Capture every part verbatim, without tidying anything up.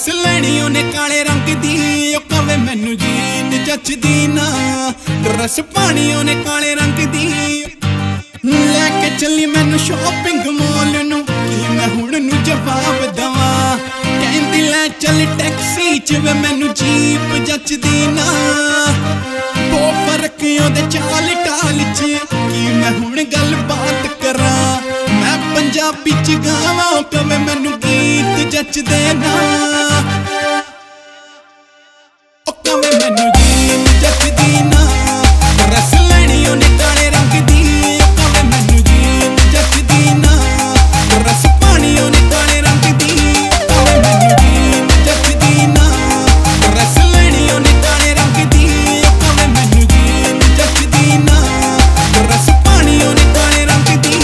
रस लैनी ओने काले रंग दी, कवे मैनू जीन जचदी ना। रस पानी ओने काले रंग दी, लैके चली मैनू शॉपिंग मॉल नू, कि मैं हुण नू जवाब दवा। कहंदी लै चल टैक्सी च वे मैनू जीप जचदी ना। बहुत फर्क ओदे चाल टाल च, कि मैं हुण गल बात करा। मैं पंजाबी च गावां, कवे मैनू गीत जचदे ना। ओ कवे मैनू जीन जचदी ना। रस लैनी ओने काले रंग दी, कवे मैनू जीन जचदी ना। रस पानी ओने काले रंग दी, कवे मैनू जीन जचदी ना। रस लैनी ओने काले रंग दी, कवे मैनू जीन जचदी ना। रस पानी ओने काले रंग दी।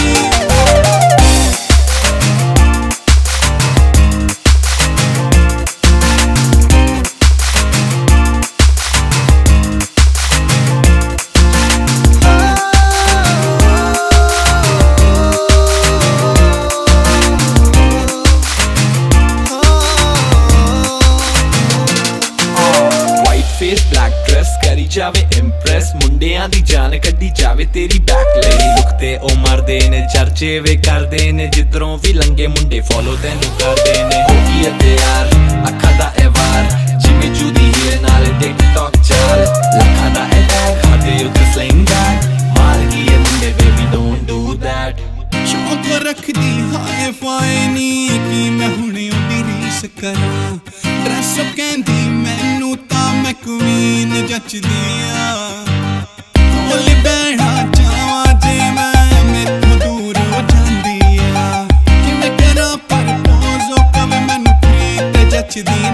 ब्लैक ड्रेस करी जावे इंप्रेस, मुंडियां दी जान कड्डी जावे तेरी बैक लई। लुक ते ओ मारदे ने चर्चे वे करदे ने, जिधरों भी लंगे मुंडे फॉलो तेनू करदे ने। हो गई अते यार अखा दा ए वार, जिम्मी जूदी हीरे नाल टिकटॉक चाल। लखा दा ए टैग हाडे उत्ते स्लिंग बैग, मार गई ए मुंडे बेबी डोंट डू दैट। शौक रखदी हाय फाय नी, कि मैं हुणे ओदी रीस करा। ड्रेस कहंदी मैनू तां मैं क्वीन जचदी आ। कोल बैठा जावां जे मैं मेरे दूर हो जांदी आ। कि मैं करा प्रपोज, कवे मैनू प्रीत जचदी